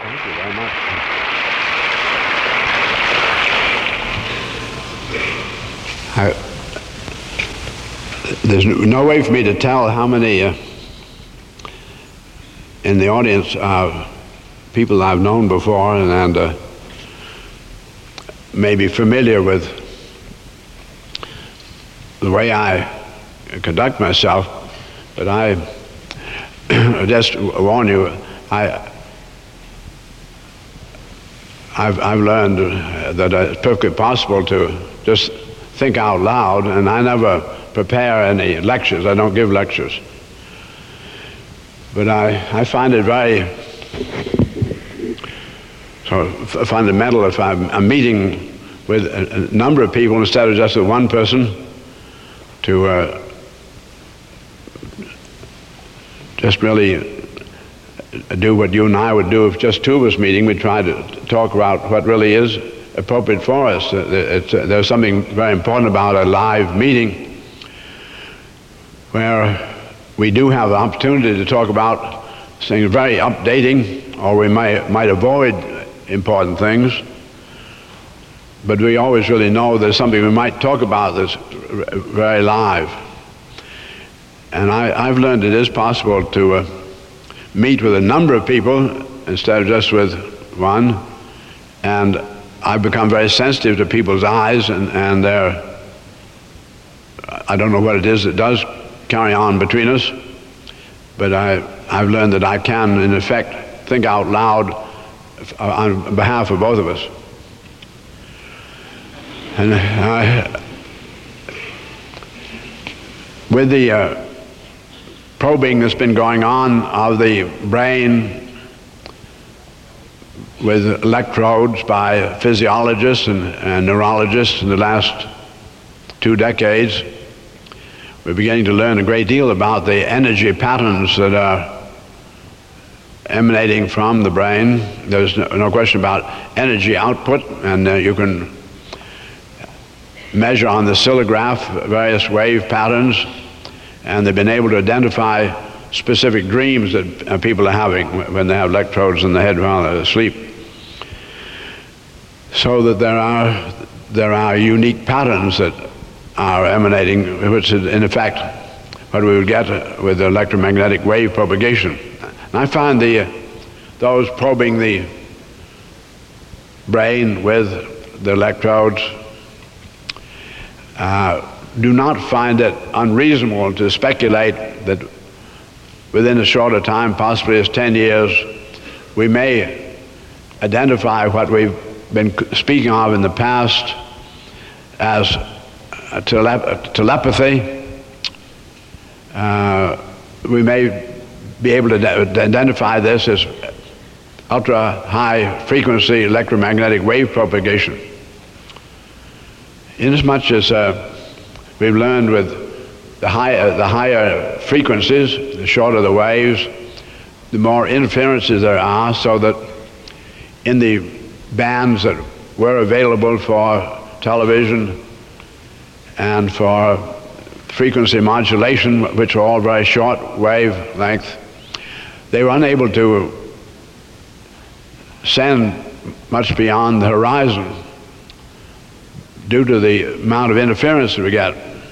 Thank you very much. There's no way for me to tell how many in the audience are people I've known before and may be familiar with the way I conduct myself, but I just warn you, I've learned that it's perfectly possible to just think out loud, and I never prepare any lectures. I don't give lectures. But I find it very fundamental if I'm meeting with a number of people instead of just with one person to just really do what you and I would do if just two of us meeting. We try to talk about what really is appropriate for us. There's something very important about a live meeting where we do have the opportunity to talk about things very updating, or we might avoid important things, but we always really know there's something we might talk about that's very live. And I've learned it is possible to meet with a number of people instead of just with one, and I've become very sensitive to people's eyes and their, I don't know what it is that does carry on between us, but I've learned that I can, in effect, think out loud on behalf of both of us. And with the probing that's been going on of the brain with electrodes by physiologists and neurologists in the last 2 decades, we're beginning to learn a great deal about the energy patterns that are emanating from the brain. There's no question about energy output, and you can measure on the oscillograph various wave patterns, and they've been able to identify specific dreams that people are having when they have electrodes in the head while they're asleep. So that there are unique patterns that are emanating, which is in effect what we would get with electromagnetic wave propagation. And I find those probing the brain with the electrodes do not find it unreasonable to speculate that within a shorter time, possibly as 10 years, we may identify what we've been speaking of in the past as telepathy. We may be able to identify this as ultra-high frequency electromagnetic wave propagation. Inasmuch as we've learned with the higher frequencies, the shorter the waves, the more interferences there are, so that in the bands that were available for television and for frequency modulation, which are all very short wavelength, they were unable to send much beyond the horizon due to the amount of interference that we get.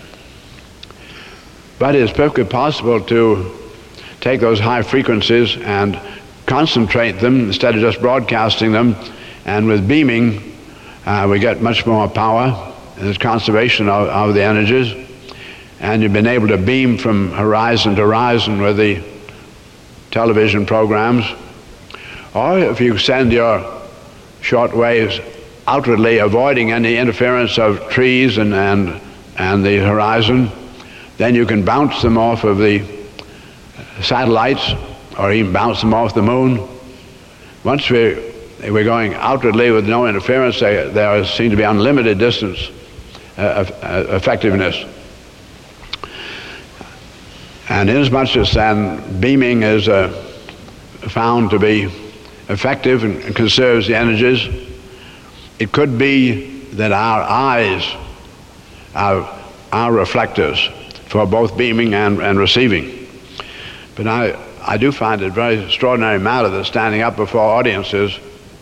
But it's perfectly possible to take those high frequencies and concentrate them instead of just broadcasting them, and with beaming we get much more power. There's conservation of the energies, and you've been able to beam from horizon to horizon with the television programs. Or if you send your short waves outwardly, avoiding any interference of trees and the horizon, then you can bounce them off of the satellites, or even bounce them off the moon. Once we're going outwardly with no interference, there seems to be unlimited distance effectiveness. And inasmuch as then beaming is found to be effective and conserves the energies, it could be that our eyes are reflectors for both beaming and receiving. But I do find it a very extraordinary matter that standing up before audiences,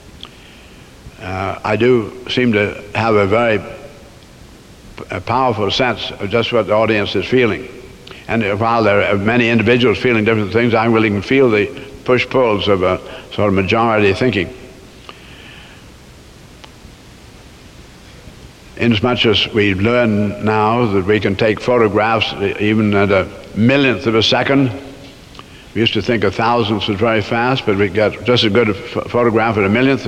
I do seem to have a very powerful sense of just what the audience is feeling. And while there are many individuals feeling different things, I really can feel the push-pulls of a sort of majority thinking. Inasmuch as we learn now that we can take photographs even at a millionth of a second. We used to think a thousandth was very fast, but we got just as good a photograph at a millionth.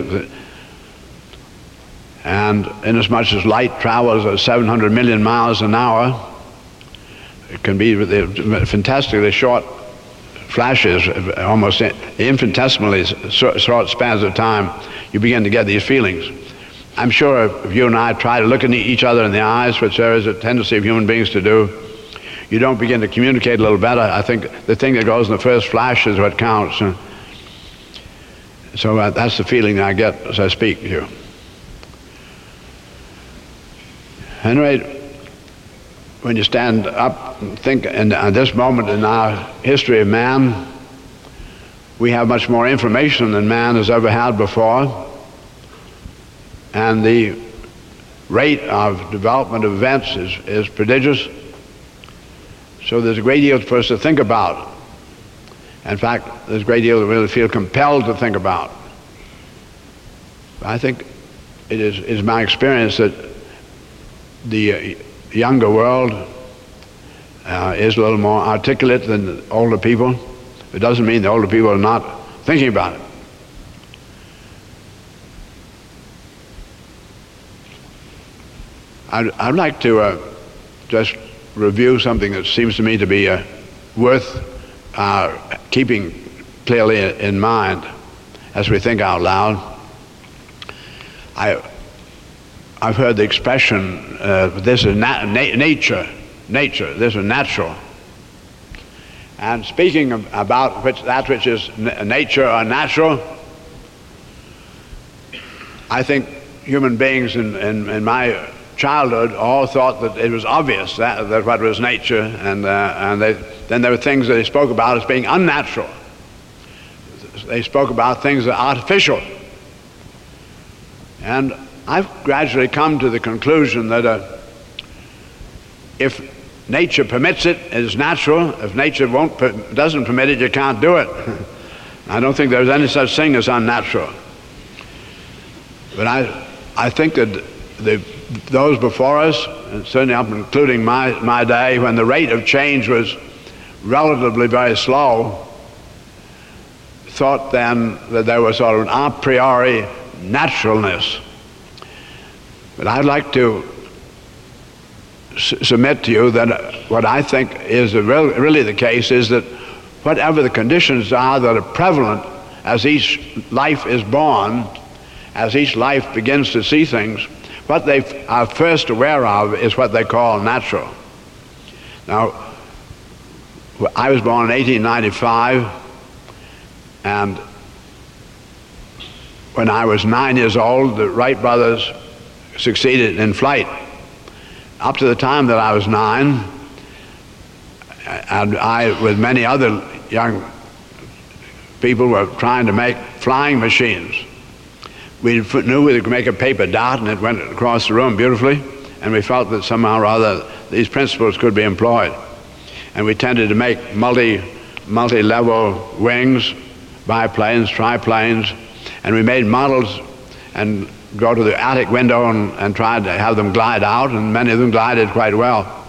And inasmuch as light travels at 700 million miles an hour, it can be fantastically short flashes, almost infinitesimally short spans of time, you begin to get these feelings. I'm sure if you and I try to look at each other in the eyes, which there is a tendency of human beings to do, you don't begin to communicate a little better. I think the thing that goes in the first flash is what counts. So that's the feeling that I get as I speak to you. Anyway, when you stand up and think, and at this moment in our history of man, we have much more information than man has ever had before. And the rate of development of events is prodigious. So there's a great deal for us to think about. In fact, there's a great deal that we really feel compelled to think about. I think it is my experience that the younger world is a little more articulate than the older people. It doesn't mean the older people are not thinking about it. I'd like to just review something that seems to me to be worth keeping clearly in mind as we think out loud. I've heard the expression, this is nature, this is natural. And speaking about that which is nature or natural, I think human beings in my childhood all thought that it was obvious that what was nature, and then there were things that they spoke about as being unnatural. They spoke about things that are artificial. And I've gradually come to the conclusion that if nature permits it, it is natural. If nature doesn't permit it, you can't do it. I don't think there's any such thing as unnatural. But I think that those before us, and certainly up including my day, when the rate of change was relatively very slow, thought then that there was sort of an a priori naturalness. But I'd like to submit to you that what I think is really the case is that whatever the conditions are that are prevalent as each life is born, as each life begins to see things, what they are first aware of is what they call natural. Now, I was born in 1895, and when I was 9 years old, the Wright brothers succeeded in flight. Up to the time that I was 9, and I, with many other young people, were trying to make flying machines. We knew we could make a paper dot and it went across the room beautifully, and we felt that somehow or other these principles could be employed. And we tended to make multi-level wings, biplanes, triplanes, and we made models and go to the attic window and tried to have them glide out, and many of them glided quite well.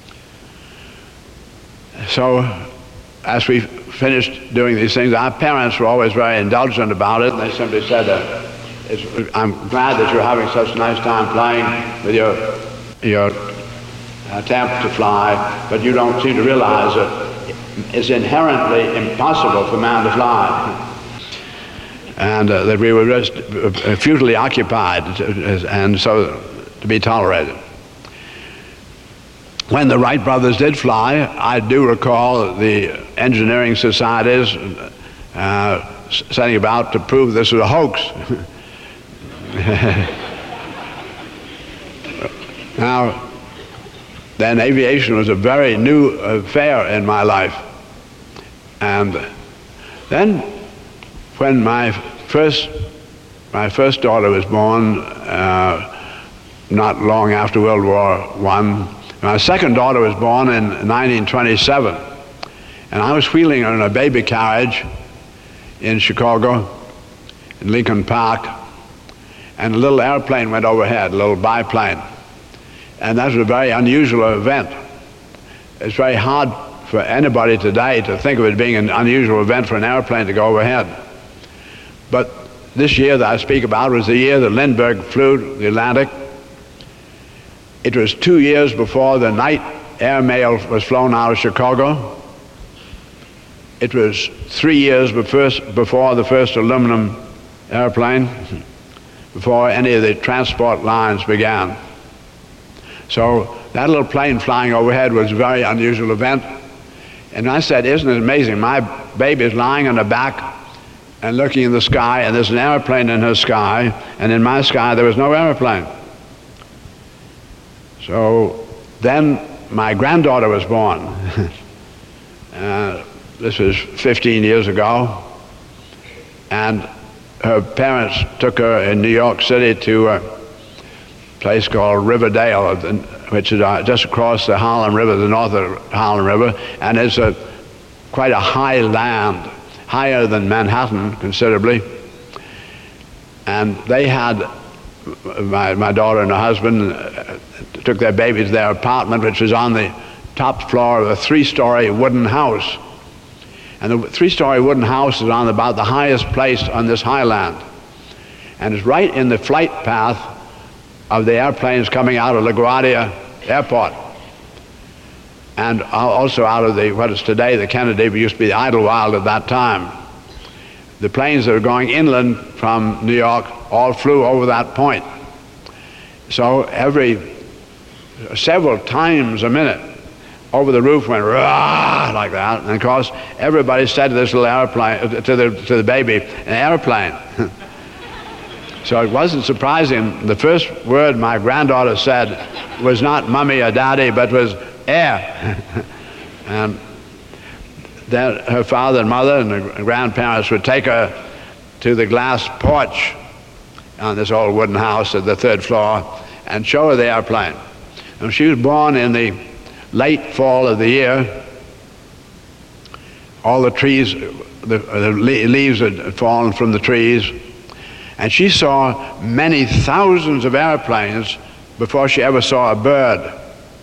So as we finished doing these things, our parents were always very indulgent about it. They simply said, I'm glad that you're having such a nice time playing with your attempt to fly, but you don't seem to realize that it's inherently impossible for man to fly. And that we were just futilely occupied, and so to be tolerated. When the Wright brothers did fly, I do recall the engineering societies setting about to prove this was a hoax. Now, then aviation was a very new affair in my life, and Then, when my first daughter was born, not long after World War I, my second daughter was born in 1927, and I was wheeling her in a baby carriage in Chicago, in Lincoln Park, and a little airplane went overhead, a little biplane, and that was a very unusual event. It's very hard for anybody today to think of it being an unusual event for an airplane to go overhead. But this year that I speak about was the year that Lindbergh flew the Atlantic. It was 2 years before the night airmail was flown out of Chicago. It was 3 years before the first aluminum airplane, before any of the transport lines began. So that little plane flying overhead was a very unusual event. And I said, isn't it amazing? My baby is lying on her back and looking in the sky, and there's an airplane in her sky, and in my sky there was no airplane. So then my granddaughter was born. This was 15 years ago, and her parents took her in New York City to a place called Riverdale, which is just across the Harlem River, the north of Harlem River, and it's quite a high land, higher than Manhattan considerably. And they had, my daughter and her husband took their baby to their apartment, which was on the top floor of a 3-story wooden house. And the 3-story wooden house is on about the highest place on this highland. And it's right in the flight path of the airplanes coming out of LaGuardia Airport. And also out of what is today the Kennedy, but used to be the Idlewild at that time. The planes that were going inland from New York all flew over that point. So several times a minute, over the roof went rah like that, and of course everybody said to this little airplane, to the baby, an airplane. So it wasn't surprising. The first word my granddaughter said was not mommy or daddy, but was air. And then her father and mother and the grandparents would take her to the glass porch on this old wooden house at the 3rd floor and show her the airplane. And she was born in the late fall of the year. All the trees, the leaves had fallen from the trees, and she saw many thousands of airplanes before she ever saw a bird.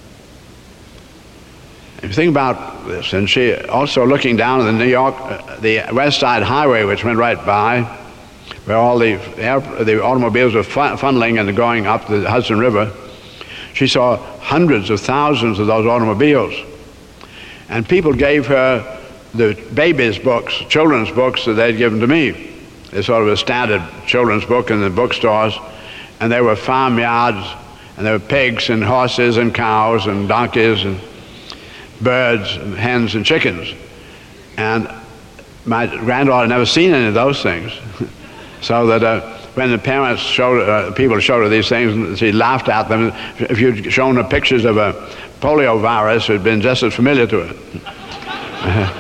If you think about this, and she also looking down at the New York, the West Side Highway, which went right by, where all the automobiles were funneling and going up the Hudson River, she saw hundreds of thousands of those automobiles. And people gave her the babies' books, children's books that they'd given to me. It's sort of a standard children's book in the bookstores, and there were farmyards, and there were pigs and horses and cows and donkeys and birds and hens and chickens. And my granddaughter had never seen any of those things. So that when the parents people showed her these things, she laughed at them. If you'd shown her pictures of a polio virus, it had been just as familiar to her.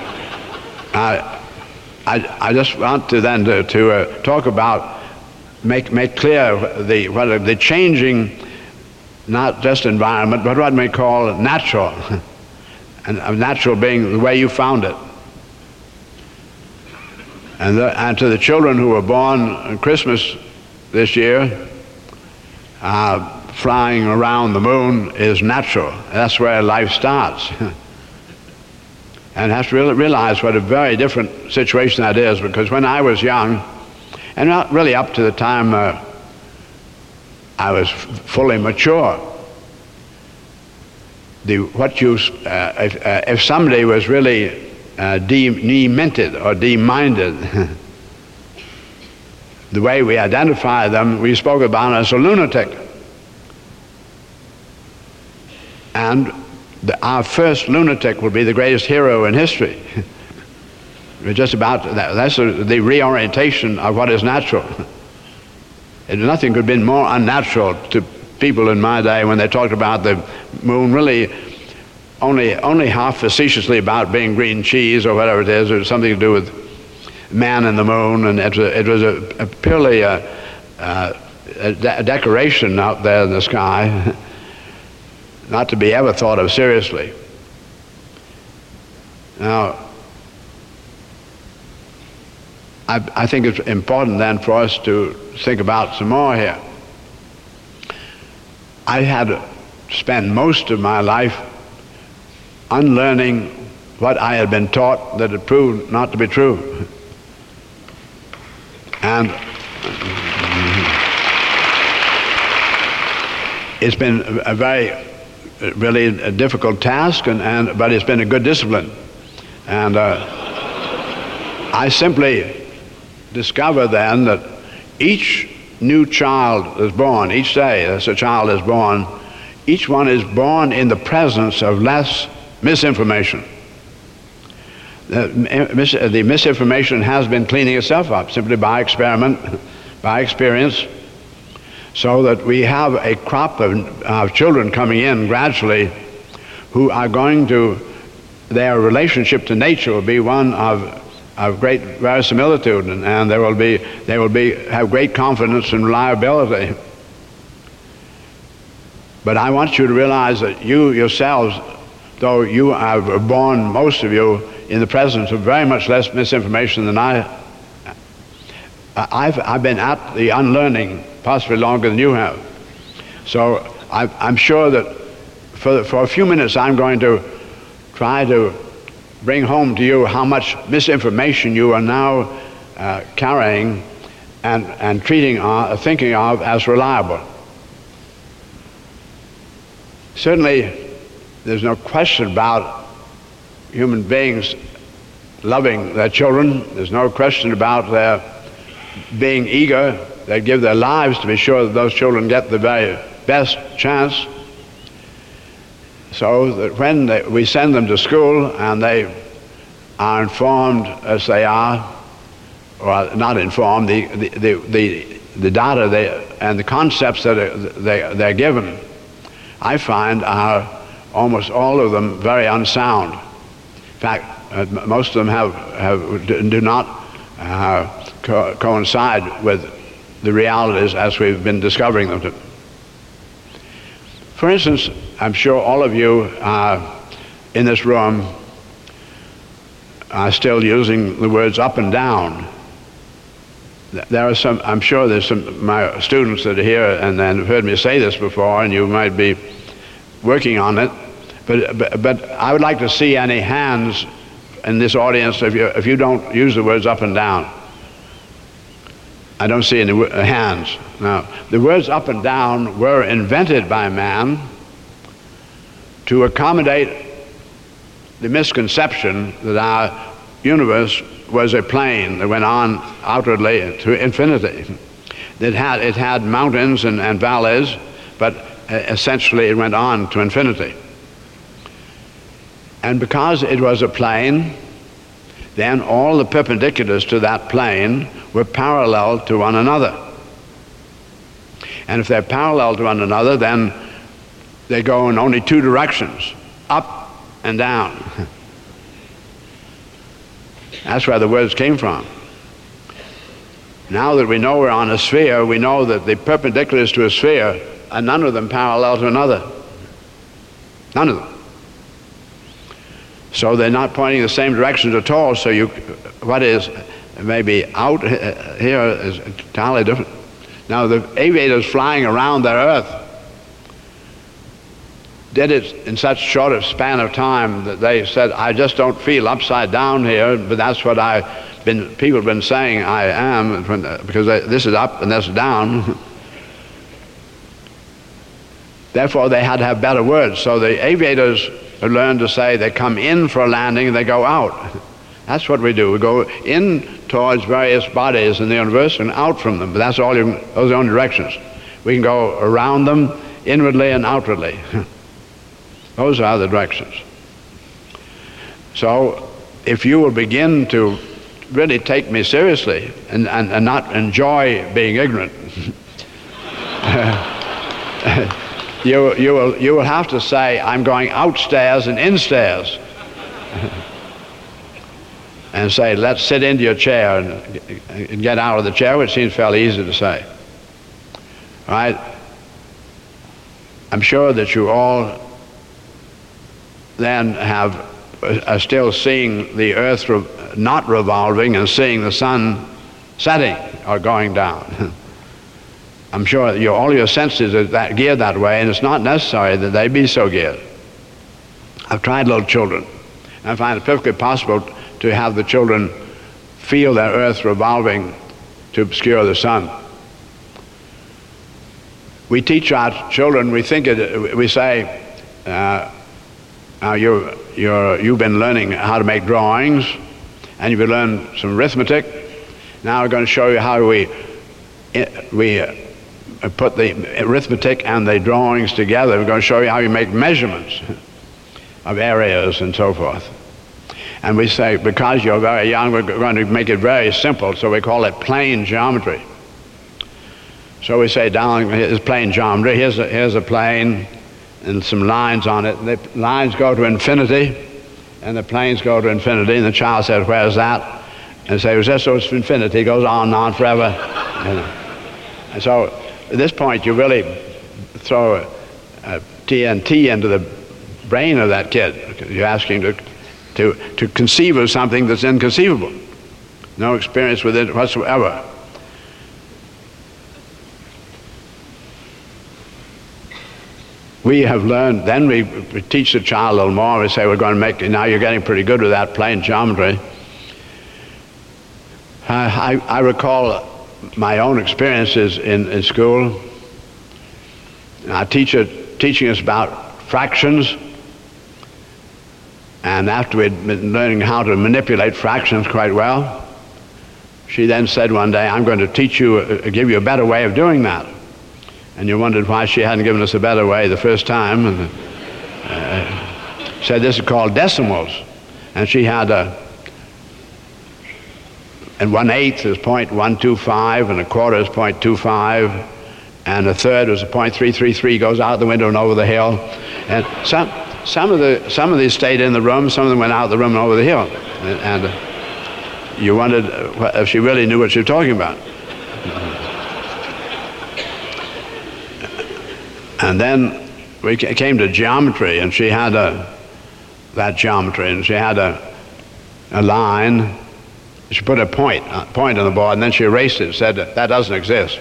I just want to then to talk about, make clear the changing, not just environment, but what we call natural, and natural being the way you found it. And to the children who were born on Christmas this year, flying around the moon is natural. That's where life starts. And have to realize what a very different situation that is, because when I was young, and not really up to the time I was fully mature, if somebody was really demented or deminded, the way we identify them, we spoke about as a lunatic. And our first lunatic will be the greatest hero in history. We're just about that. That's the reorientation of what is natural. And nothing could have been more unnatural to people in my day when they talked about the moon, really only half facetiously about being green cheese or whatever it is, or something to do with man in the moon, and it was a purely a decoration out there in the sky, not to be ever thought of seriously. Now, I think it's important then for us to think about some more here. I had to spend most of my life unlearning what I had been taught that had proved not to be true. And it's been a really a difficult task, but it's been a good discipline. And I simply discover then that each new child is born, each day as a child is born, each one is born in the presence of less misinformation. The misinformation has been cleaning itself up simply by experiment, by experience, so that we have a crop of children coming in gradually who are going to, their relationship to nature will be one of great verisimilitude, and they will have great confidence and reliability. But I want you to realize that you yourselves, though you are born, most of you, in the presence of very much less misinformation than I've been at the unlearning possibly longer than you have. So I'm sure that for a few minutes I'm going to try to bring home to you how much misinformation you are now carrying and thinking of as reliable. Certainly, there's no question about human beings loving their children. There's no question about their being eager. They give their lives to be sure that those children get the very best chance. So that when we send them to school and they are informed as they are, or not informed, the data and the concepts that they're given, I find are almost all of them very unsound. In fact, most of them do not coincide with the realities as we've been discovering them. For instance, I'm sure all of you in this room are still using the words up and down. There are some, I'm sure there's some of my students that are here and have heard me say this before, and you might be working on it, but I would like to see any hands in this audience if you don't use the words up and down. I don't see any hands. Now, the words up and down were invented by man to accommodate the misconception that our universe was a plane that went on outwardly to infinity. It had mountains and valleys, but essentially it went on to infinity. And because it was a plane, then all the perpendiculars to that plane were parallel to one another. And if they're parallel to one another, then they go in only two directions, up and down. That's where the words came from. Now that we know we're on a sphere, we know that the perpendiculars to a sphere are none of them parallel to another. None of them. So they're not pointing the same directions at all, so what is maybe out here is entirely different. Now the aviators flying around their Earth did it in such short a span of time that they said, I just don't feel upside down here, but that's what people have been saying I am, because this is up and this is down. Therefore they had to have better words. So the aviators learned to say they come in for a landing and they go out. That's what we do. We go in towards various bodies in the universe and out from them. But that's all. Those are the only directions. We can go around them inwardly and outwardly. Those are the directions. So if you will begin to really take me seriously and not enjoy being ignorant, you will have to say, I'm going outstairs and instairs. and say, let's sit into your chair and get out of the chair, which seems fairly easy to say. All right? I'm sure that you all then are still seeing the earth not revolving and seeing the sun setting or going down. I'm sure all your senses are geared that way, and it's not necessary that they be so geared. I've tried little children, and I find it perfectly possible to have the children feel their earth revolving to obscure the sun. We teach our children, we say, you've been learning how to make drawings, and you've been learning some arithmetic. Now we're going to show you how we put the arithmetic and the drawings together. We're going to show you how you make measurements of areas and so forth. And we say, because you're very young, we're going to make it very simple, so we call it plane geometry. So we say, down here's plane geometry, here's a plane and some lines on it. The lines go to infinity, and the planes go to infinity, and the child says, where's that? And say, well, just so it's infinity, it goes on and on forever. And so at this point, you really throw a TNT into the brain of that kid. You're asking him to conceive of something that's inconceivable. No experience with it whatsoever. We have learned, then we teach the child a little more. We say, we're going to make, now you're getting pretty good with that plane geometry. I recall my own experiences in school. Our teacher teaching us about fractions, and after we'd been learning how to manipulate fractions quite well, she then said one day, I'm going to teach you, give you a better way of doing that. And you wondered why she hadn't given us a better way the first time. And said this is called decimals. And she had and 1/8 is 0.125, and a quarter is 0.25, and a third is a 0.333, goes out the window and over the hill. And some of these stayed in the room, some of them went out the room and over the hill. And you wondered if she really knew what she was talking about. And then we came to geometry, and she had that geometry, and she had a line. She put a point on the board, and then she erased it and said, that doesn't exist.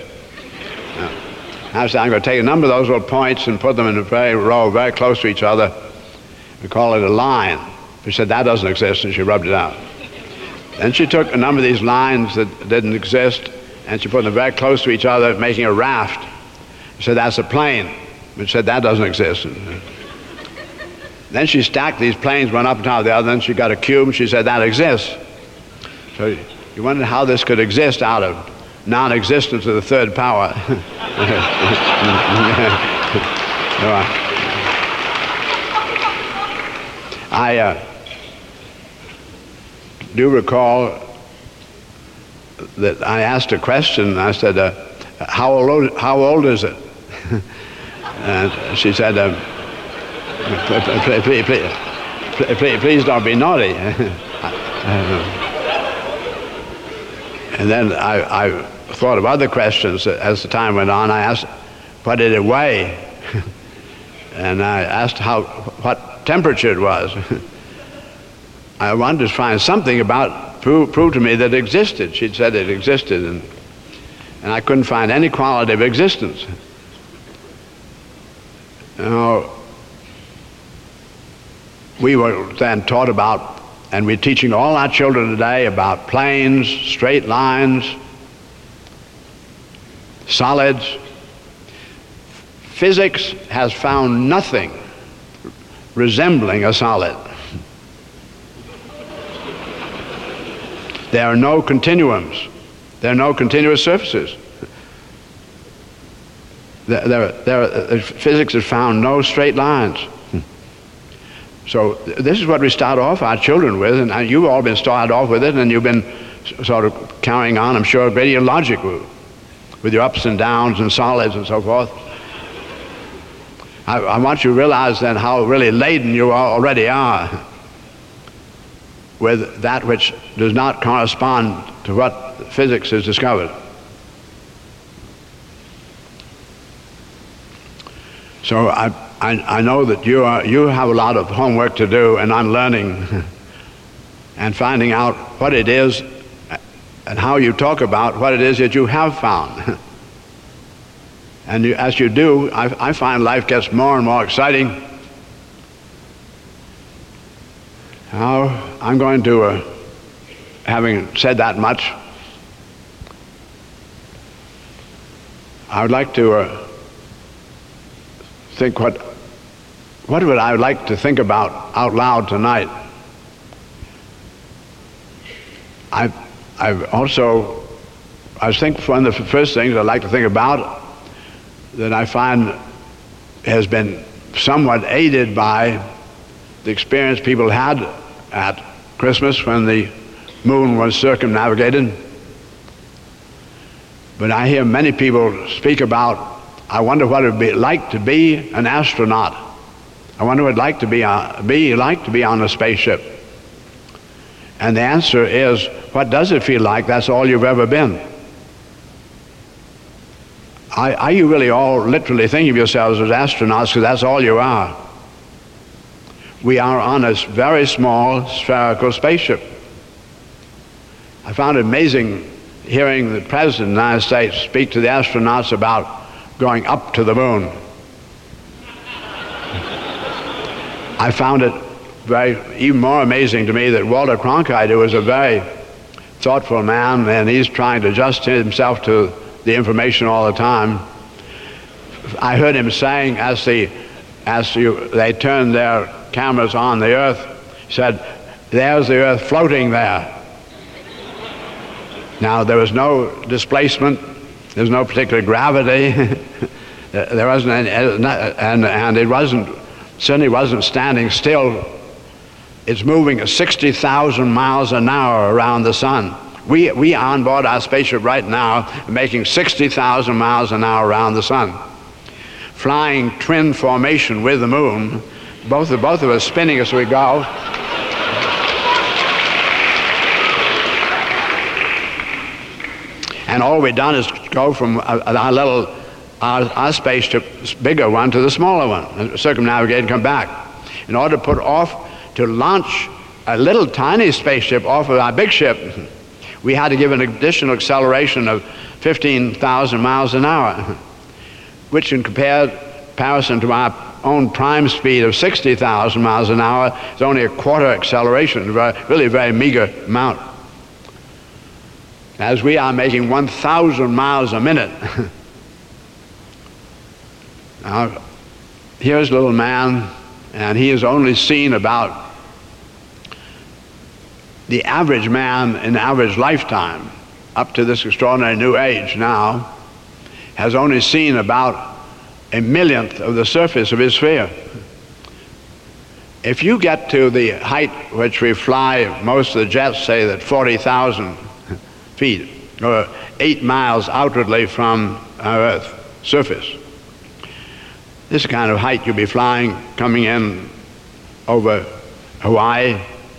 I said, I'm going to take a number of those little points and put them in a row very close to each other. We call it a line. She said, that doesn't exist, and she rubbed it out. Then she took a number of these lines that didn't exist, and she put them very close to each other, making a raft. She said, that's a plane. She said, that doesn't exist. Then she stacked these planes one up on top of the other, and she got a cube, and she said, that exists. So you wondered how this could exist out of non-existence of the third power. I do recall that I asked a question. I said, how old is it? And she said, please don't be naughty. And then I thought of other questions as the time went on. I asked, what did it weigh? And I asked what temperature it was. I wanted to find something about, prove to me that it existed. She'd said it existed, and I couldn't find any quality of existence. We were then taught about, and we're teaching all our children today about planes, straight lines, solids. Physics has found nothing resembling a solid. There are no continuums. There are no continuous surfaces. Physics has found no straight lines. So this is what we start off our children with, and you've all been started off with it, and you've been sort of carrying on, I'm sure, a great deal of logic with your ups and downs and solids and so forth. I want you to realize then how really laden you already are. with that which does not correspond to what physics has discovered. So I know that you have a lot of homework to do, and I'm learning and finding out what it is and how you talk about what it is that you have found. And as you do, I find life gets more and more exciting. Now, I'm going to, having said that much, I would like to think what would I like to think about out loud tonight. I think one of the first things I'd like to think about that I find has been somewhat aided by the experience people had at Christmas when the moon was circumnavigated. But I hear many people speak about, I wonder what it would be like to be an astronaut. I wonder what it would like to be on a spaceship. And the answer is, what does it feel like? That's all you've ever been. Are you really all literally thinking of yourselves as astronauts because that's all you are? We are on a very small spherical spaceship. I found it amazing hearing the President of the United States speak to the astronauts about going up to the moon. I found it even more amazing to me that Walter Cronkite, who was a very thoughtful man, and he's trying to adjust himself to the information all the time. I heard him saying as they turned their cameras on the Earth, he said, "There's the Earth floating there." Now, there was no displacement, there's no particular gravity, there wasn't any, and it certainly wasn't standing still. It's moving at 60,000 miles an hour around the sun. We are on board our spaceship right now making 60,000 miles an hour around the sun, flying twin formation with the moon, both of us spinning as we go. And all we've done is go from our spaceship, bigger one, to the smaller one, circumnavigate and come back. In order to launch a little tiny spaceship off of our big ship, we had to give an additional acceleration of 15,000 miles an hour, which in comparison to our own prime speed of 60,000 miles an hour is only a quarter acceleration, really a very meager amount. As we are making 1,000 miles a minute. Now, here's a little man, and he has only seen about the average man in average lifetime, up to this extraordinary new age now, has only seen about 1/1,000,000th of the surface of his sphere. If you get to the height which we fly, most of the jets say that 40,000 feet, or 8 miles outwardly from our Earth surface. This kind of height you'll be flying, coming in over Hawaii,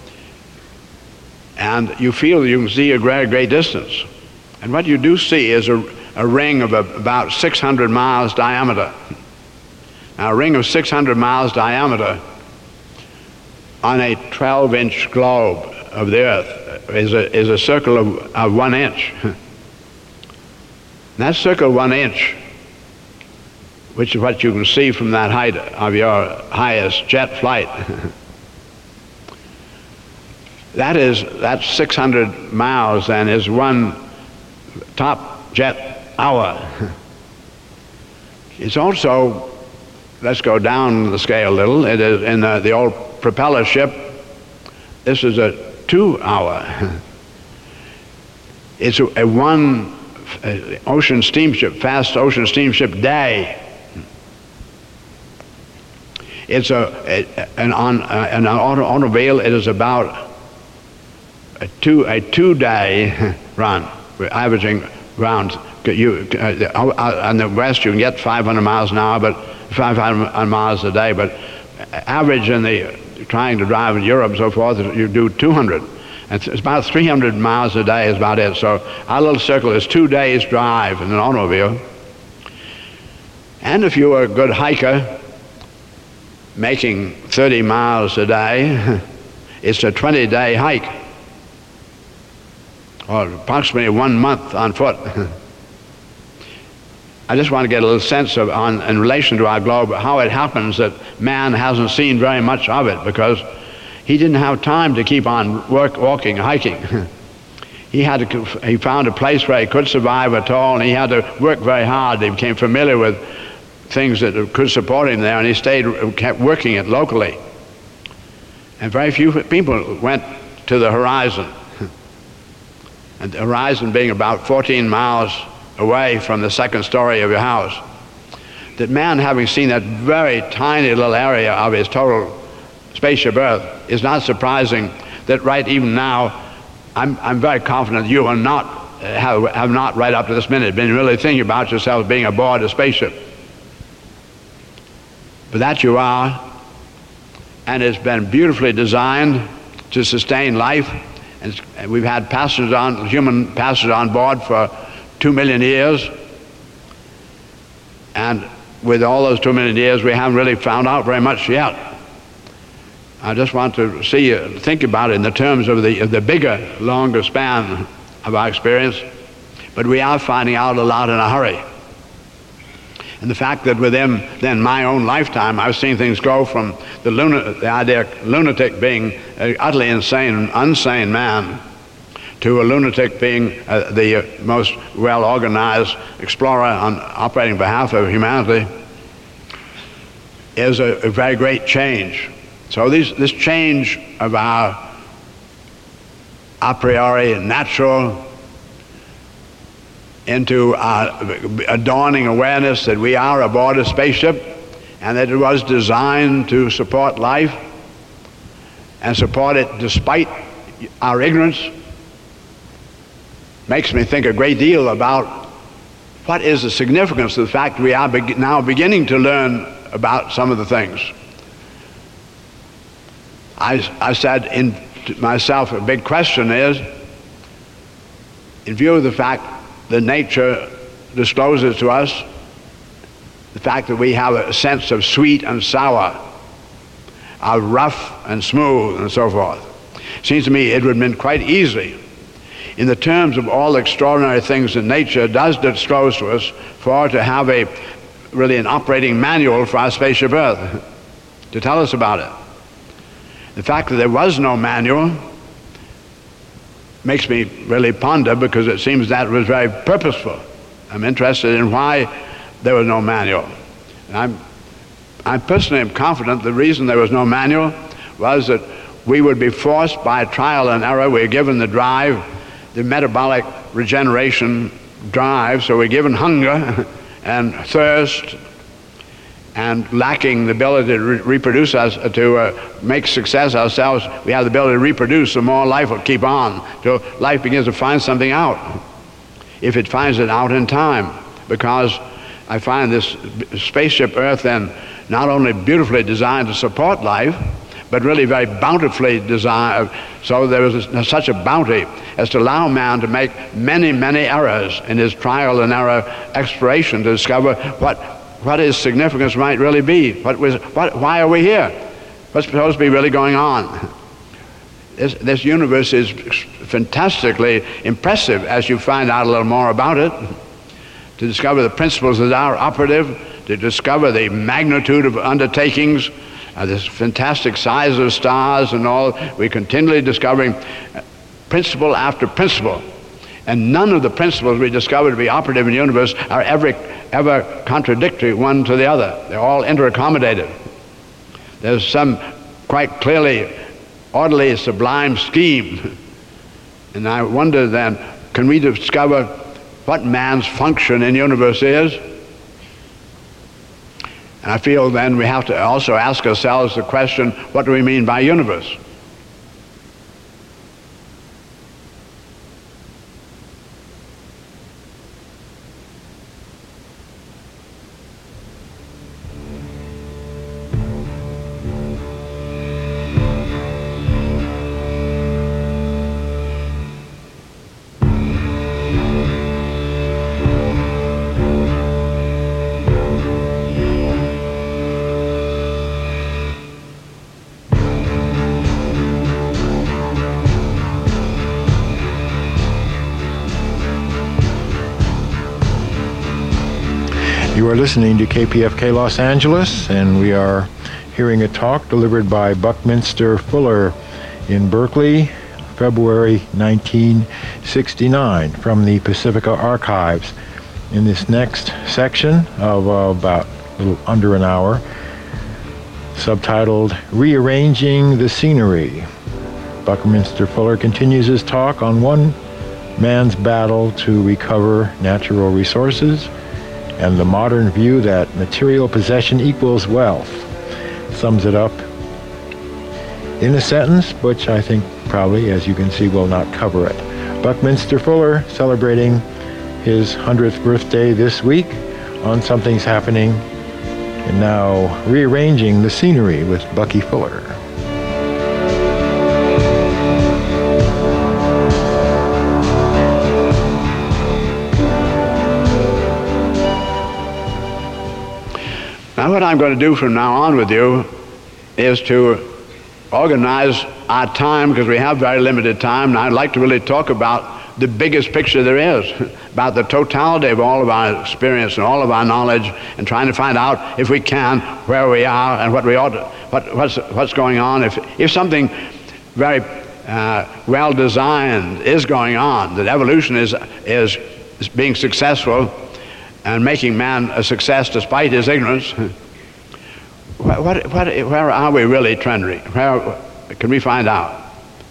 and you feel you can see a great distance. And what you do see is a ring of about 600 miles diameter. Now, a ring of 600 miles diameter on a 12-inch globe of the Earth is a circle of 1 inch. And that circle 1 inch, which is what you can see from that height of your highest jet flight, that's 600 miles and is one top jet hour. It's also, let's go down the scale a little, it is in the old propeller ship, this is a 2 hour. It's a one ocean steamship, fast ocean steamship day. It's an automobile, it is about a two-day run. We're averaging around, on the west you can get 500 miles an hour, but 500 miles a day, but average in the trying to drive in Europe and so forth, you do 200. And it's about 300 miles a day is about it. So our little circle is 2 days drive in an automobile. And if you were a good hiker, making 30 miles a day, it's a 20-day hike, or approximately 1 month on foot. I just want to get a little sense of, in relation to our globe, how it happens that man hasn't seen very much of it, because he didn't have time to keep on walking, hiking. He found a place where he could survive at all, and he had to work very hard. He became familiar with things that could support him there, and he kept working it locally. And very few people went to the horizon. And the horizon being about 14 miles away from the second story of your house. That man, having seen that very tiny little area of his total spaceship Earth, is not surprising that right even now, I'm very confident you are not, have not right up to this minute been really thinking about yourself being aboard a spaceship. But that you are, and it's been beautifully designed to sustain life. And we've had human passengers on board for 2 million years. And with all those 2 million years, we haven't really found out very much yet. I just want to think about it in the terms of the bigger, longer span of our experience. But we are finding out a lot in a hurry. And the fact that within then my own lifetime, I've seen things go from the idea of lunatic being an utterly unsane man, to a lunatic being the most well-organized explorer operating on behalf of humanity, is a very great change. So this change of our a priori natural into a dawning awareness that we are aboard a spaceship and that it was designed to support life and support it despite our ignorance, makes me think a great deal about what is the significance of the fact we are now beginning to learn about some of the things. I said to myself, a big question is, in view of the fact that nature discloses to us the fact that we have a sense of sweet and sour, of rough and smooth and so forth. It seems to me it would have been quite easy, in the terms of all the extraordinary things that nature does disclose to us, for to have really an operating manual for our spaceship Earth, to tell us about it. The fact that there was no manual makes me really ponder, because it seems that was very purposeful. I'm interested in why there was no manual. And I personally am confident the reason there was no manual was that we would be forced by trial and error. We're given the drive, the metabolic regeneration drive, so we're given hunger and thirst, and lacking the ability to reproduce us, to make success ourselves. We have the ability to reproduce, the more life will keep on till life begins to find something out, if it finds it out in time. Because I find this spaceship Earth then not only beautifully designed to support life, but really very bountifully designed, so there was such a bounty as to allow man to make many, many errors in his trial and error exploration to discover what his significance might really be. Why are we here? What's supposed to be really going on? This universe is fantastically impressive as you find out a little more about it, to discover the principles that are operative, to discover the magnitude of undertakings, this fantastic size of stars and all. We're continually discovering principle after principle. And none of the principles we discover to be operative in the universe are ever contradictory one to the other. They're all interaccommodated. There's some quite clearly orderly, sublime scheme. And I wonder then, can we discover what man's function in the universe is? And I feel then we have to also ask ourselves the question, what do we mean by universe? You are listening to KPFK Los Angeles, and we are hearing a talk delivered by Buckminster Fuller in Berkeley, February 1969, from the Pacifica Archives. In this next section of about a little under an hour, subtitled Rearranging the Scenery, Buckminster Fuller continues his talk on one man's battle to recover natural resources and the modern view that material possession equals wealth. Sums it up in a sentence, which I think probably, as you can see, will not cover it. Buckminster Fuller celebrating his 100th birthday this week on Something's Happening, and now Rearranging the Scenery with Bucky Fuller. Now what I'm going to do from now on with you is to organize our time, because we have very limited time, and I'd like to really talk about the biggest picture there is, about the totality of all of our experience and all of our knowledge, and trying to find out, if we can, where we are and what we ought to, what's going on. If something very well designed is going on, that evolution is being successful and making man a success despite his ignorance, where are we really trending? Where can we find out?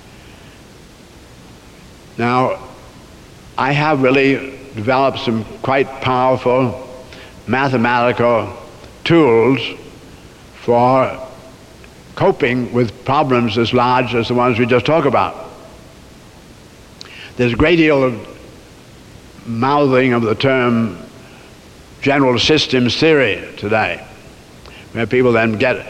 Now, I have really developed some quite powerful mathematical tools for coping with problems as large as the ones we just talked about. There's a great deal of mouthing of the term general systems theory today, where people then get,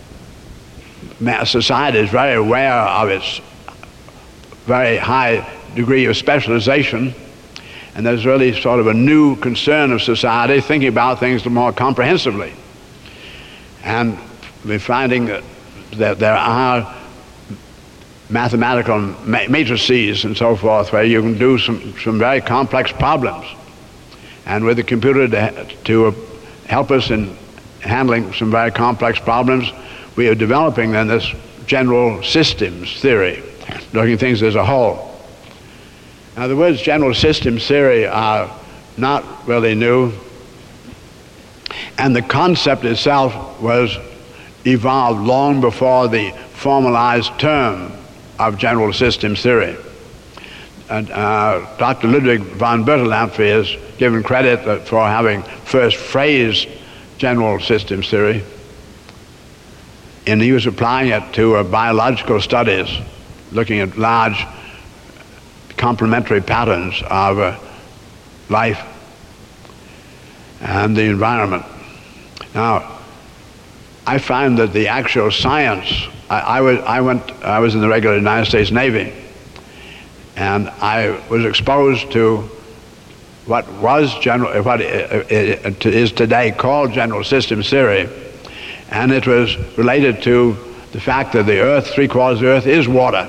society is very aware of its very high degree of specialization, and there's really sort of a new concern of society thinking about things more comprehensively. And we're finding that there are mathematical matrices and so forth where you can do some very complex problems. And with the computer to help us in handling some very complex problems, we are developing then this general systems theory, looking at things as a whole. Now, the words general systems theory are not really new, and the concept itself was evolved long before the formalized term of general systems theory. And Dr. Ludwig von Bertalanffy is given credit for having first phrased general systems theory, and he was applying it to biological studies, looking at large complementary patterns of life and the environment. Now, I find that the actual science, I was in the regular United States Navy, and I was exposed to what is today called general systems theory, and it was related to the fact that the earth, 3/4 of the earth, is water.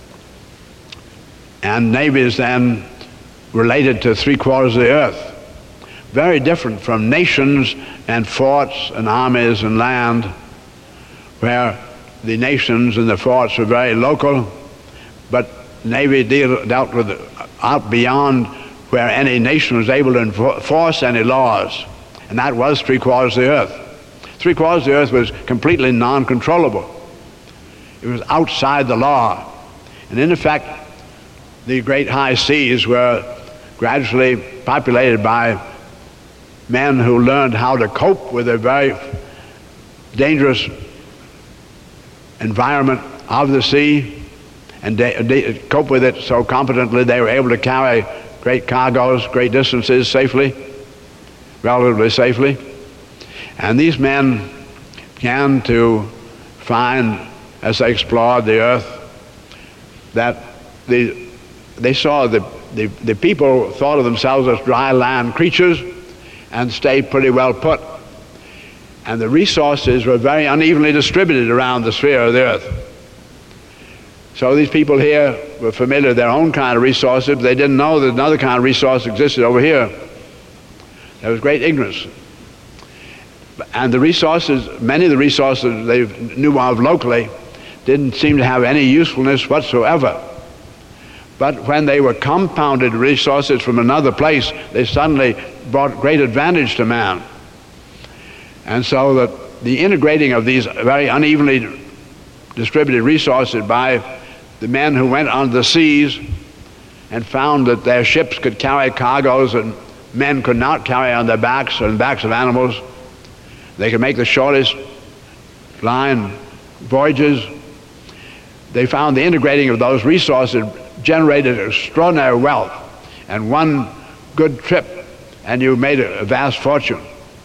And navies then related to 3/4 of the earth. Very different from nations and forts and armies and land, where the nations and the forts were very local, but Navy dealt with out beyond where any nation was able to enforce any laws, and that was 3/4 of the earth. 3/4 of the earth was completely non-controllable. It was outside the law. And in effect, the great high seas were gradually populated by men who learned how to cope with a very dangerous environment of the sea, and they cope with it so competently they were able to carry great cargoes, great distances safely, relatively safely. And these men began to find, as they explored the earth, that they saw the people thought of themselves as dry land creatures and stayed pretty well put. And the resources were very unevenly distributed around the sphere of the earth. So these people here were familiar with their own kind of resources, but they didn't know that another kind of resource existed over here. There was great ignorance And the resources, many of the resources they knew of locally, didn't seem to have any usefulness whatsoever. But when they were compounded resources from another place, they suddenly brought great advantage to man. And so that the integrating of these very unevenly distributed resources by the men who went on the seas and found that their ships could carry cargoes that men could not carry on their backs or on the backs of animals. They could make the shortest line voyages. They found the integrating of those resources generated extraordinary wealth, and one good trip and you made a vast fortune.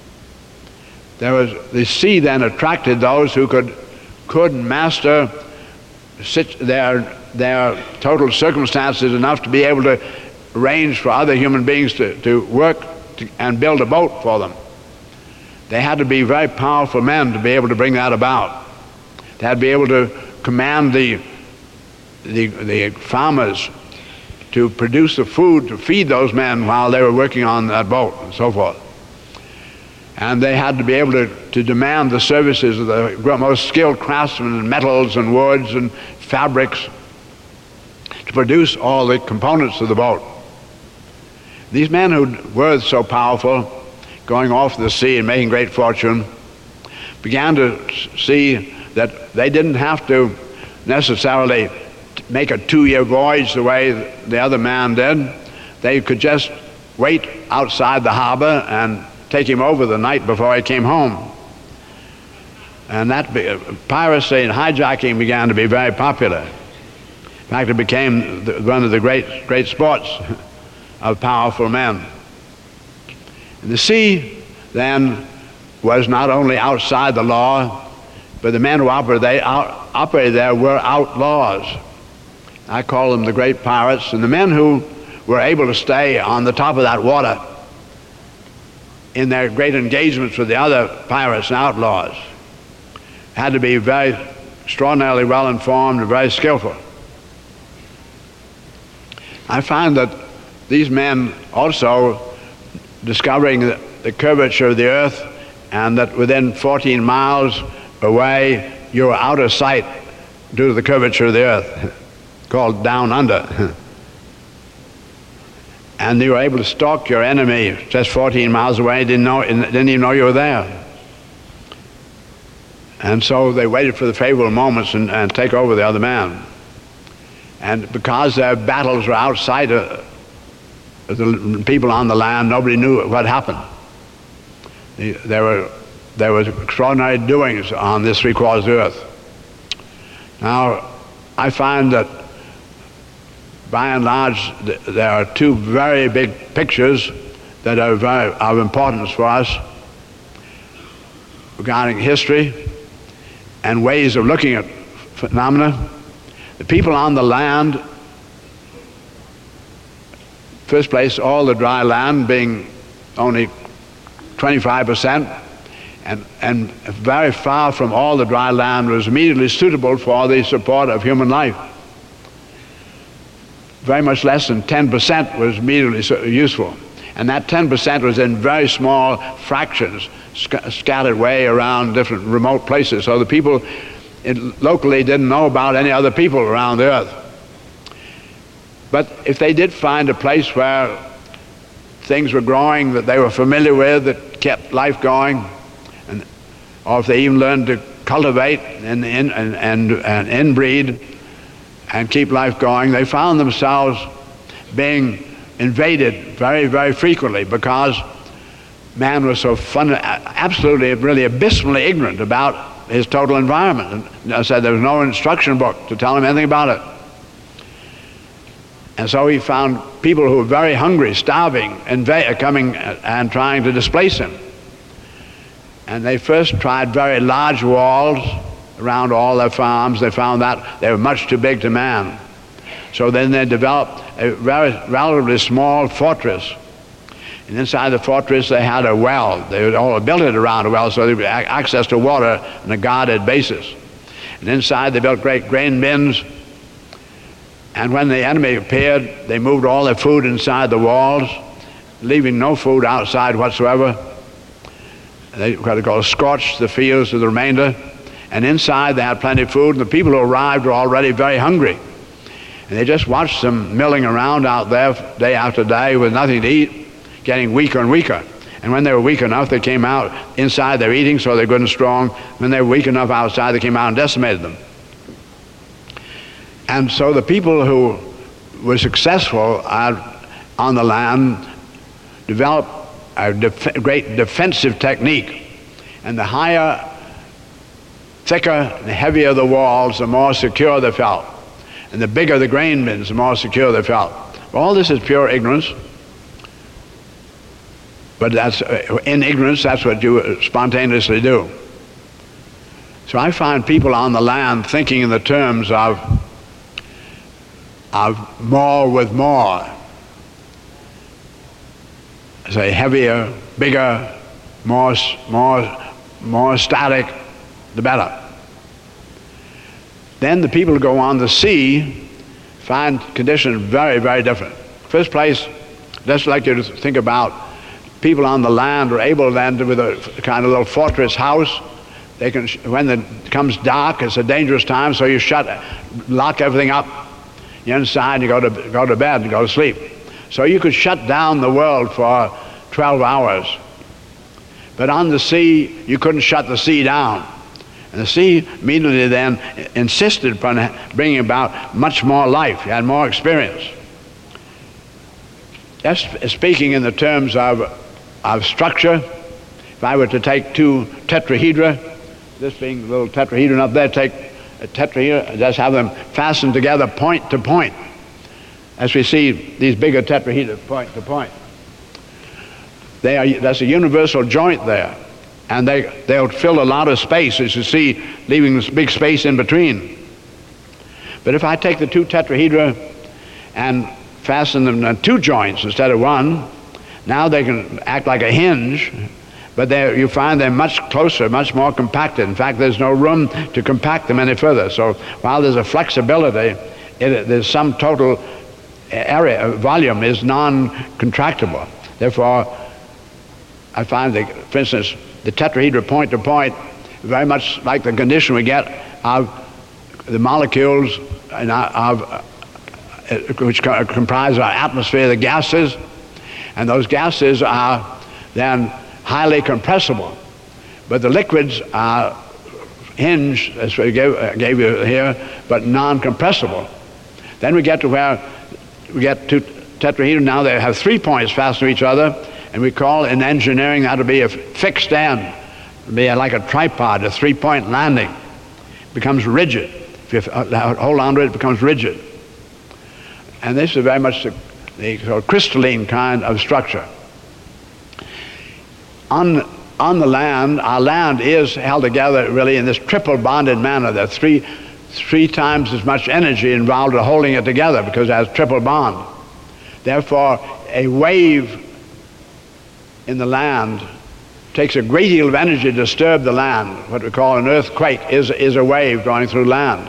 The sea then attracted those who could master their total circumstances enough to be able to arrange for other human beings to work and build a boat for them. They had to be very powerful men to be able to bring that about. They had to be able to command the farmers to produce the food to feed those men while they were working on that boat and so forth. And they had to be able to demand the services of the most skilled craftsmen in metals and woods and fabrics to produce all the components of the boat. These men who were so powerful, going off the sea and making great fortune, began to see that they didn't have to necessarily make a 2-year voyage the way the other man did. They could just wait outside the harbor and take him over the night before he came home. And that piracy and hijacking began to be very popular. In fact, it became one of the great sports of powerful men. And the sea then was not only outside the law, but the men who operated there were outlaws. I call them the great pirates. And the men who were able to stay on the top of that water in their great engagements with the other pirates and outlaws had to be very extraordinarily well informed and very skillful. I find that these men also, discovering the curvature of the earth and that within 14 miles away you were out of sight due to the curvature of the earth, called down under. And you were able to stalk your enemy just 14 miles away, didn't even know you were there. And so they waited for the favorable moments and take over the other man. And because their battles were outside of the people on the land, nobody knew what happened. There was extraordinary doings on this three-quarters earth. Now, I find that by and large, there are two very big pictures that are of importance for us regarding history and ways of looking at phenomena. The people on the land, first place, all the dry land being only 25%, and very far from all the dry land was immediately suitable for the support of human life. Very much less than 10% was immediately useful. And that 10% was in very small fractions, scattered way around different remote places. So the people locally didn't know about any other people around the earth. But if they did find a place where things were growing that they were familiar with, that kept life going, or if they even learned to cultivate and inbreed and keep life going, they found themselves being invaded very, very frequently because man was so absolutely, really abysmally ignorant about his total environment. And I said there was no instruction book to tell him anything about it. And so he found people who were very hungry, starving, coming and trying to displace him. And they first tried very large walls around all their farms. They found that they were much too big to man. So then they developed a very relatively small fortress. And inside the fortress they had a well. They all built it around a well so they had access to water on a guarded basis. And inside they built great grain bins. And when the enemy appeared, they moved all their food inside the walls, leaving no food outside whatsoever. They what they call scorched the fields of the remainder. And inside they had plenty of food, and the people who arrived were already very hungry. And they just watched them milling around out there day after day with nothing to eat, getting weaker and weaker. And when they were weak enough, they came out. Inside they were eating, so they're good and strong. When they were weak enough outside, they came out and decimated them. And so the people who were successful on the land developed a great defensive technique. And the higher, thicker, and heavier the walls, the more secure they felt. And the bigger the grain bins, the more secure they felt. All this is pure ignorance. But that's in ignorance, that's what you spontaneously do. So I find people on the land thinking in the terms of more with more. Say heavier, bigger, more static, the better. Then the people who go on the sea find conditions very, very different. First place, just like you to think about people on the land are able then to, with a kind of little fortress house, they can, when it becomes dark, it's a dangerous time, so you lock everything up. You're inside, you go to bed and go to sleep. So you could shut down the world for 12 hours. But on the sea, you couldn't shut the sea down. And the sea immediately then insisted upon bringing about much more life. You had more experience. Just speaking in the terms of structure, if I were to take two tetrahedra, this being a little tetrahedron up there, take a tetrahedra, just have them fastened together point to point, as we see these bigger tetrahedra point to point. That's a universal joint there. And they'll fill a lot of space, as you see, leaving this big space in between. But if I take the two tetrahedra and fasten them in two joints instead of one, now they can act like a hinge, but you find they're much closer, much more compacted. In fact, there's no room to compact them any further. So while there's a flexibility, there's some total area, volume is non-contractible. Therefore, I find that, for instance, the tetrahedra point to point, very much like the condition we get of the molecules which comprise our atmosphere, the gases, and those gases are then highly compressible. But the liquids are hinged, as we gave you here, but non-compressible. Then we get to where we get two tetrahedra. Now they have 3 points fastened to each other, and we call in engineering that to be a fixed end. It would be like a tripod, a 3-point landing. It becomes rigid. If you hold on to it, it becomes rigid. And this is very much the sort of crystalline kind of structure. On the land, our land is held together really in this triple bonded manner. There's three times as much energy involved in holding it together because it has triple bond. Therefore, a wave in the land takes a great deal of energy to disturb the land. What we call an earthquake is a wave going through land.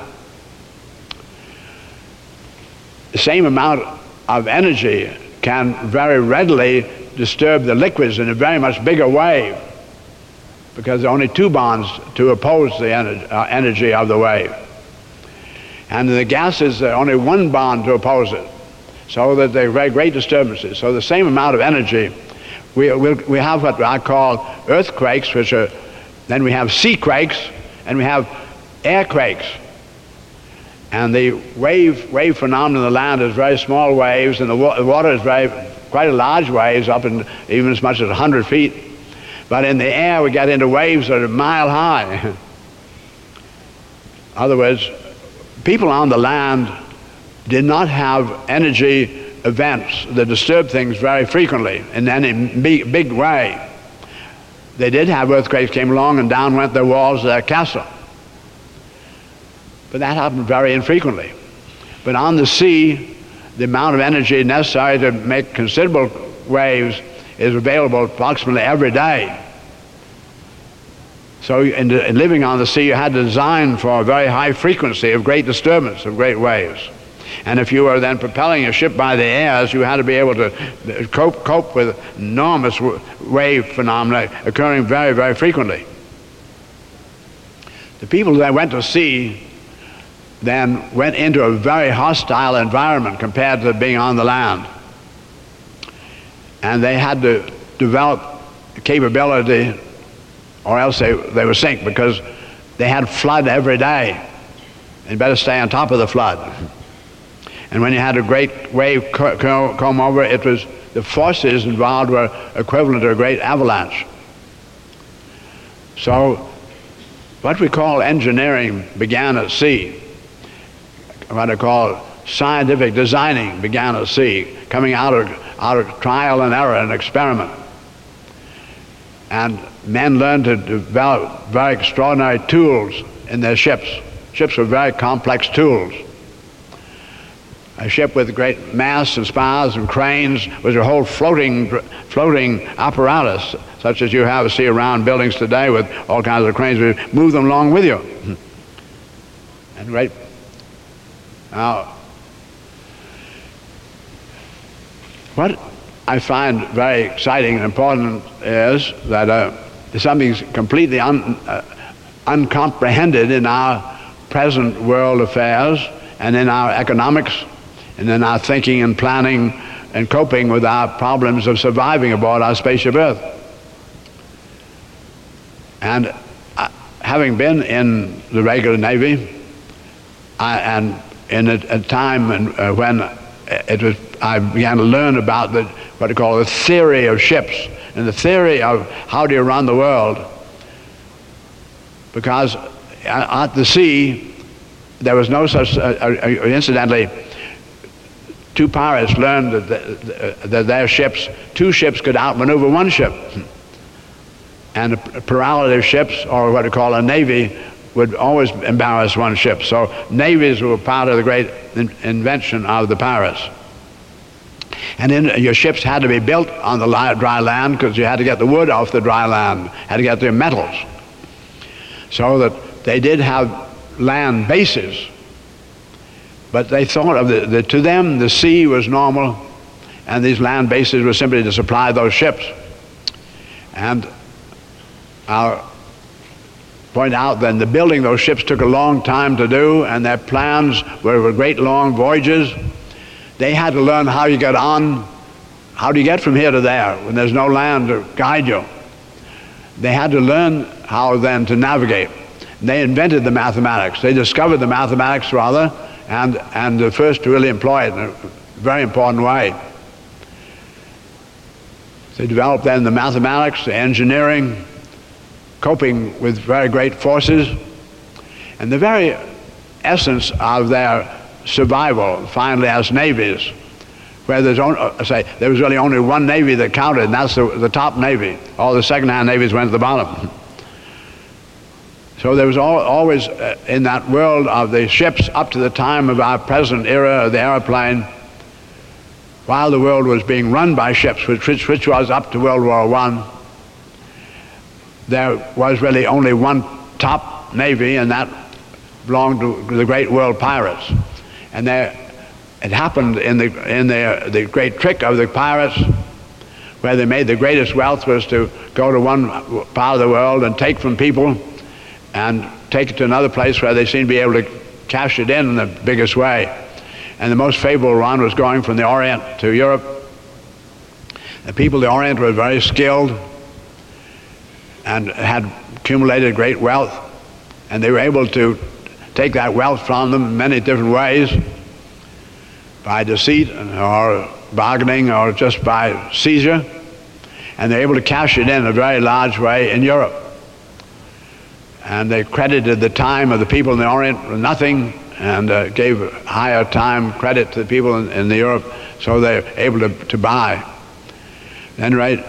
The same amount of energy can very readily disturb the liquids in a very much bigger wave because there are only two bonds to oppose the energy of the wave. And in the gases, there are only one bond to oppose it, so that there are very great disturbances. So the same amount of energy, we have what I call earthquakes, then we have sea quakes, and we have air quakes. And the wave phenomenon of the land is very small waves, and the water is quite large waves, up in even as much as 100 feet. But in the air, we get into waves that are mile high. In other words, people on the land did not have energy events that disturb things very frequently in any big way. They did have earthquakes came along and down went the walls of their castle. But that happened very infrequently. But on the sea, the amount of energy necessary to make considerable waves is available approximately every day. So in living on the sea, you had to design for a very high frequency of great disturbance, of great waves. And if you were then propelling a ship by the airs, you had to be able to cope with enormous wave phenomena occurring very, very frequently. The people that went to sea then went into a very hostile environment compared to being on the land. And they had to develop capability, or else they would sink, because they had flood every day. They'd better stay on top of the flood. And when you had a great wave come over, it was the forces involved were equivalent to a great avalanche. So what we call engineering began at sea. What I call scientific designing began at sea, coming out of trial and error and experiment. And men learned to develop very extraordinary tools in their ships. Ships were very complex tools. A ship with great masts and spars and cranes was a whole floating apparatus, such as you see around buildings today with all kinds of cranes. We move them along with you. And right now, what I find very exciting and important is that something completely uncomprehended in our present world affairs and in our economics and in our thinking and planning and coping with our problems of surviving aboard our spaceship Earth. And having been in the regular Navy, and in a time when I began to learn about what they call the theory of ships and the theory of how do you run the world, because at the sea there was no such, incidentally, two pirates learned that their ships, two ships could outmaneuver one ship. And a plurality of ships, or what we call a navy, would always embarrass one ship. So navies were part of the great invention of the pirates. And then your ships had to be built on the dry land, because you had to get the wood off the dry land, had to get the metals. So that they did have land bases, but they thought of to them the sea was normal, and these land bases were simply to supply those ships. And I'll point out then the building those ships took a long time to do, and their plans were great long voyages. They had to learn how you get on, how do you get from here to there when there's no land to guide you. They had to learn how then to navigate. They invented the mathematics. They discovered the mathematics rather, and the first to really employ it in a very important way. They developed then the mathematics, the engineering, coping with very great forces, and the very essence of their survival finally as navies, where there was really only one navy that counted, and that's the top navy. All the second-hand navies went to the bottom. So there was always in that world of the ships up to the time of our present era of the airplane, while the world was being run by ships, which was up to World War I, there was really only one top navy, and that belonged to the great world pirates. And it happened in the great trick of the pirates, where they made the greatest wealth was to go to one part of the world and take from people and take it to another place where they seemed to be able to cash it in the biggest way. And the most favorable one was going from the Orient to Europe. The people of the Orient were very skilled and had accumulated great wealth, and they were able to take that wealth from them in many different ways, by deceit or bargaining or just by seizure, and they're able to cash it in a very large way in Europe. And they credited the time of the people in the Orient with nothing, and gave higher time credit to the people in the Europe, so they're able to buy. Then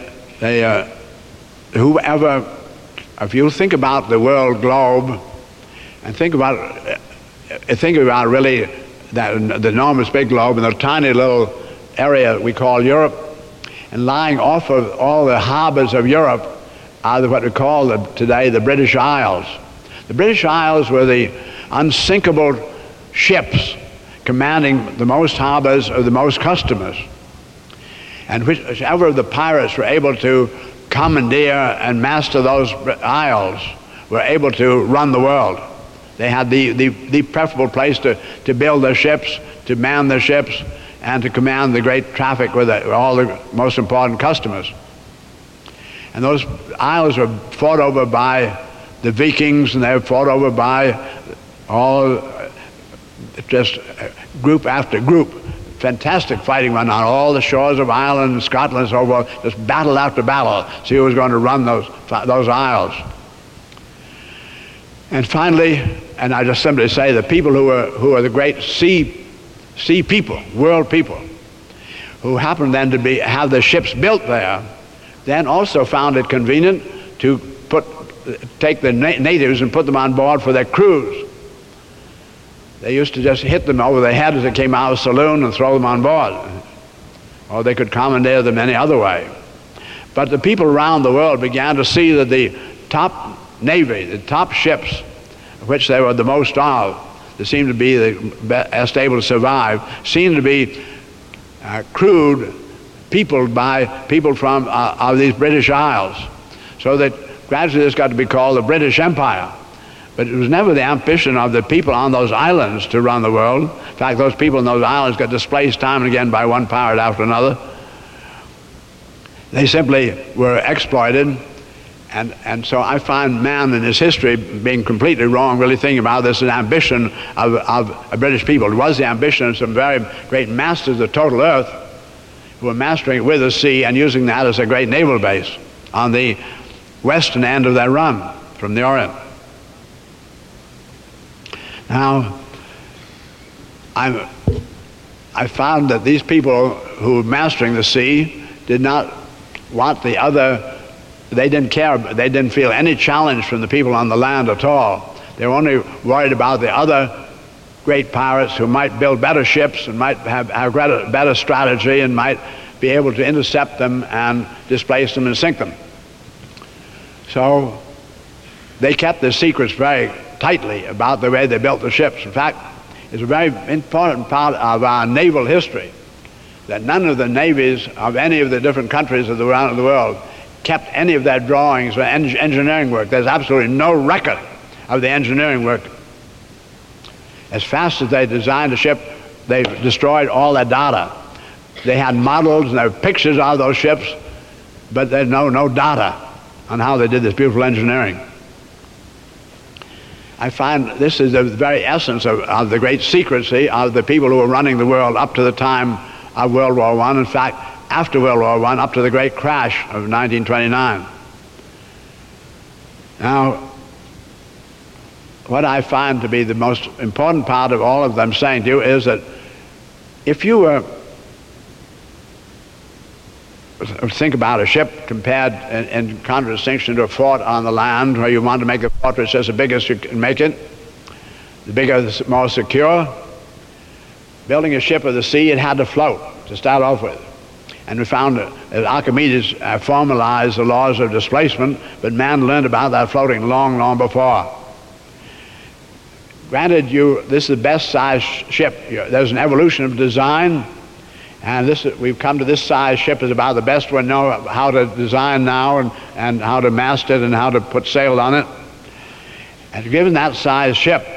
whoever, if you think about the world globe and think about really the enormous big globe and the tiny little area we call Europe, and lying off of all the harbors of Europe are what we call today the British Isles. The British Isles were the unsinkable ships commanding the most harbors of the most customers. And whichever of the pirates were able to commandeer and master those isles were able to run the world. They had the preferable place to build their ships, to man their ships, and to command the great traffic with all the most important customers. And those isles were fought over by the Vikings, and they were fought over by all, just group after group. Fantastic fighting went on all the shores of Ireland and Scotland and so forth, just battle after battle, see who was going to run those isles. And finally, and I just simply say, the people who are the great sea people, world people, who happened then to have the ships built there, then also found it convenient to take the natives and put them on board for their crews. They used to just hit them over the head as they came out of the saloon and throw them on board. Or they could commandeer them any other way. But the people around the world began to see that the top navy, the top ships, which they were the most of, that seemed to be the best able to survive, seemed to be crewed, peopled by people from of these British Isles. So that gradually this got to be called the British Empire. But it was never the ambition of the people on those islands to run the world. In fact, those people in those islands got displaced time and again by one pirate after another. They simply were exploited. And so I find man in his history being completely wrong, really thinking about this as an ambition of British people. It was the ambition of some very great masters of the total earth who were mastering it with the sea and using that as a great naval base on the western end of their run from the Orient. Now, I found that these people who were mastering the sea did not want the other, they didn't care, they didn't feel any challenge from the people on the land at all. They were only worried about the other great pirates who might build better ships and might have better strategy and might be able to intercept them and displace them and sink them. So they kept their secrets very tightly about the way they built the ships. In fact, it's a very important part of our naval history that none of the navies of any of the different countries around the world kept any of their drawings or engineering work. There's absolutely no record of the engineering work. As fast as they designed a ship, they destroyed all their data. They had models and there were pictures of those ships, but there's no data on how they did this beautiful engineering. I find this is the very essence of the great secrecy of the people who were running the world up to the time of World War I. In fact, after World War I, up to the great crash of 1929. Now, what I find to be the most important part of all of them saying to you is that if you were think about a ship compared in contradistinction to a fort on the land, where you want to make a fortress as big as you can make it, the bigger, the more secure. Building a ship of the sea, it had to float to start off with. And we found that Archimedes formalized the laws of displacement, but man learned about that floating long, long before. Granted, this is the best size ship. There's an evolution of design, and we've come to this size ship is about the best we know how to design now and how to mast it and how to put sail on it. And given that size ship,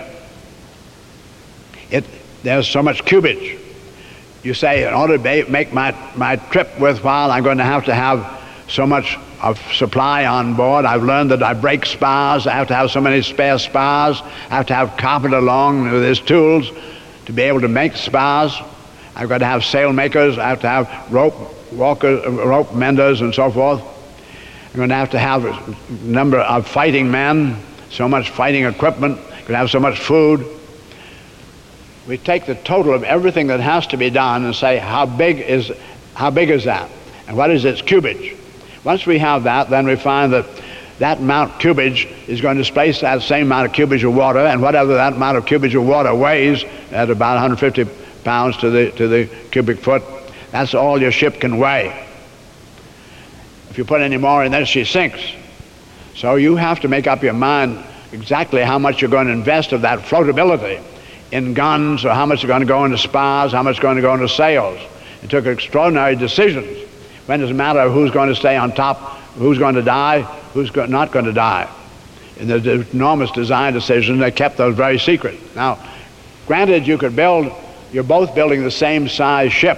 there's so much cubage. You say, in order to make my trip worthwhile, I'm going to have so much of supply on board. I've learned that I break spars. I have to have so many spare spars. I have to have carpenter along with his tools to be able to make spars. I've got to have sail makers. I have to have rope menders and so forth. I'm going to have a number of fighting men, so much fighting equipment. I'm going to have so much food. We take the total of everything that has to be done and say, how big is that? And what is its cubage? Once we have that, then we find that amount of cubage is going to displace that same amount of cubage of water, and whatever that amount of cubage of water weighs, at about 150 pounds to the cubic foot, that's all your ship can weigh. If you put any more in there, she sinks. So you have to make up your mind exactly how much you're going to invest of that floatability in guns, or how much is going to go into spars, how much is going to go into sails. It took extraordinary decisions. When it's a matter of who's going to stay on top, who's going to die, who's not going to die. In the enormous design decisions, they kept those very secret. Now, granted, you could build, you're both building the same size ship.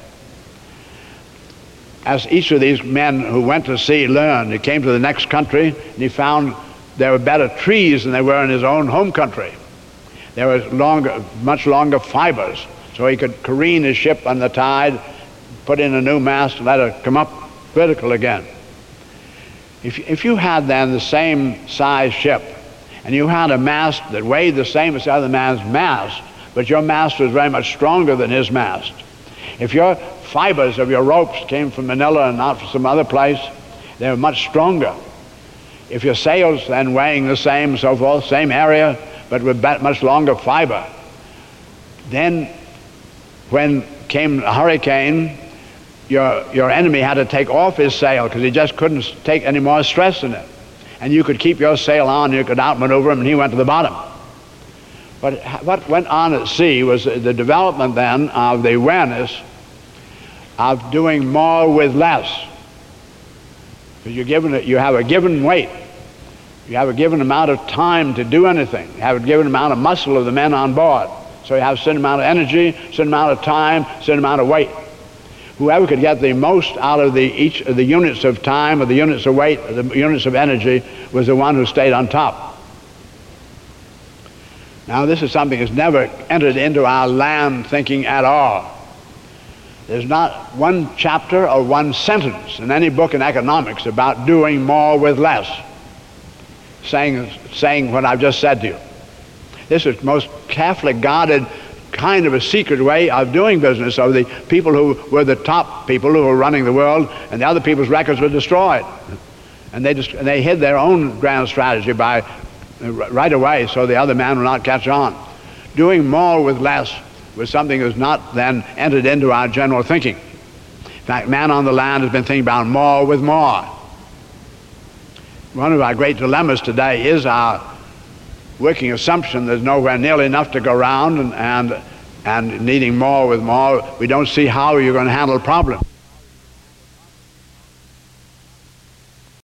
As each of these men who went to sea learned, he came to the next country and he found there were better trees than there were in his own home country. There was much longer fibers, so he could careen his ship on the tide, put in a new mast, and let it come up vertical again. If you had then the same size ship, and you had a mast that weighed the same as the other man's mast, but your mast was very much stronger than his mast, if your fibers of your ropes came from Manila and not from some other place, they were much stronger. If your sails then weighing the same and so forth, same area, but with much longer fiber, then when came a hurricane, your enemy had to take off his sail because he just couldn't take any more stress in it. And you could keep your sail on, you could outmaneuver him, and he went to the bottom. But what went on at sea was the development then of the awareness of doing more with less. Because you have a given weight. You have a given amount of time to do anything. You have a given amount of muscle of the men on board. So you have a certain amount of energy, a certain amount of time, a certain amount of weight. Whoever could get the most out of each of the units of time, or the units of weight, or the units of energy, was the one who stayed on top. Now this is something that's never entered into our land thinking at all. There's not one chapter or one sentence in any book in economics about doing more with less, saying what I've just said to you. This is most carefully guarded kind of a secret way of doing business of the people who were the top people who were running the world, and the other people's records were destroyed. And they hid their own grand strategy by right away so the other man will not catch on. Doing more with less was something that was not then entered into our general thinking. In fact, man on the land has been thinking about more with more. One of our great dilemmas today is our working assumption there's nowhere nearly enough to go around, and needing more with more, we don't see how you're going to handle the problem.